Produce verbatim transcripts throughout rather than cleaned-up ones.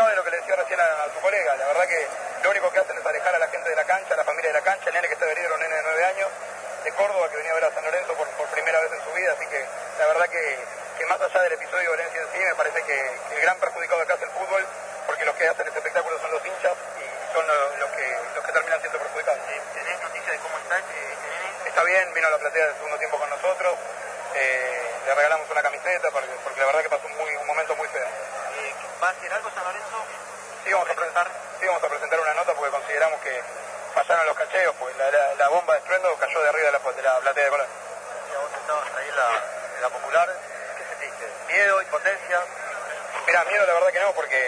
de lo que le decía recién a, a tu colega. La verdad que lo único que hacen es alejar a la gente de la cancha, a la familia de la cancha. El nene que está herido era un nene de nueve años, de Córdoba, que venía a ver a San Lorenzo por, por primera vez en su vida. Así que la verdad que, que más allá del episodio de violencia en sí, me parece que, que el gran perjudicado acá es el fútbol, porque los que hacen este espectáculo son los hinchas y son los, los, que, los que terminan siendo perjudicados. ¿Tenés noticia de cómo está este nene? Está bien, vino a la platea del segundo tiempo con nosotros. Eh, le regalamos una camiseta porque, porque la verdad que pasó un, muy, un momento muy feo. Eh, ¿Va a hacer algo San Lorenzo? Sí vamos, a presentar, sí, vamos a presentar una nota porque consideramos que fallaron los cacheos, pues la, la, la bomba de estruendo cayó de arriba de la, de la platea de Colón. Ya vos estabas ahí en la, en la Popular, ¿qué sentiste? ¿Miedo, impotencia? Mirá, miedo la verdad que no, porque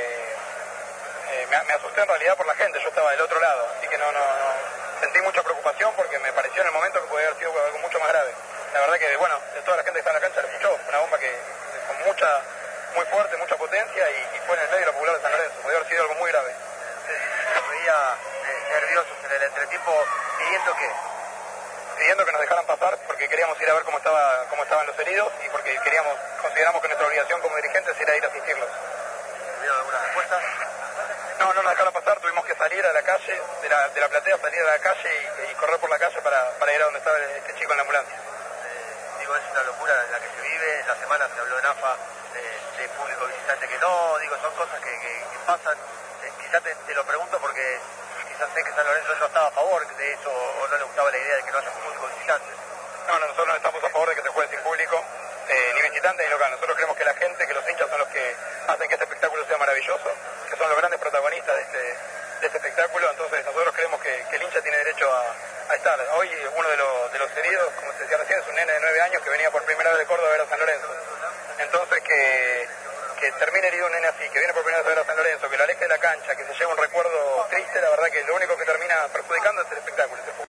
eh, me, me asusté en realidad por la gente, yo estaba del otro lado, así que no, no, no sentí mucha preocupación porque me pareció en el momento que podía haber sido algo mucho más grave. La verdad que, bueno, de toda la gente que está en la cancha le escuchó, una bomba que con mucha, muy fuerte, mucha potencia y, y fue en el medio de la Popular de San Lorenzo, podía haber sido algo muy grave. Los veía eh, nerviosos en el entretiempo, pidiendo que pidiendo que nos dejaran pasar porque queríamos ir a ver cómo estaba cómo estaban los heridos y porque queríamos consideramos que nuestra obligación como dirigentes era ir a asistirlos. ¿Tuvieron alguna respuesta? No, no nos dejaron pasar, tuvimos que salir a la calle, de la, de la platea, salir a la calle y, y correr por la calle para, para ir a donde estaba este chico en la ambulancia. Eh, digo, es una locura en la que se vive, en la semana se habló en A F A de, de público visitante que no, digo, son cosas que, que, que pasan, eh, quizás te, te lo pregunto porque quizás sé que San Lorenzo no estaba a favor de eso o no le gustaba la idea de que no haya público visitante. No, no, nosotros no estamos a favor de que se juegue sin público, eh, ni visitante ni local. Nosotros creemos que la gente, que los hinchas son los que hacen que este espectáculo sea maravilloso, que son los grandes protagonistas de este, de este espectáculo, entonces nosotros creemos que, que el hincha tiene derecho a, a estar. Hoy uno de, los, de los heridos, como se decía recién, es un nene de nueve años que venía por primera vez de Córdoba a ver a San Lorenzo. Entonces que, que termine herido un nene así, que viene por primera vez a ver a San Lorenzo, que lo aleje de la cancha, que se lleve un recuerdo triste, la verdad que lo único que termina perjudicando es el espectáculo.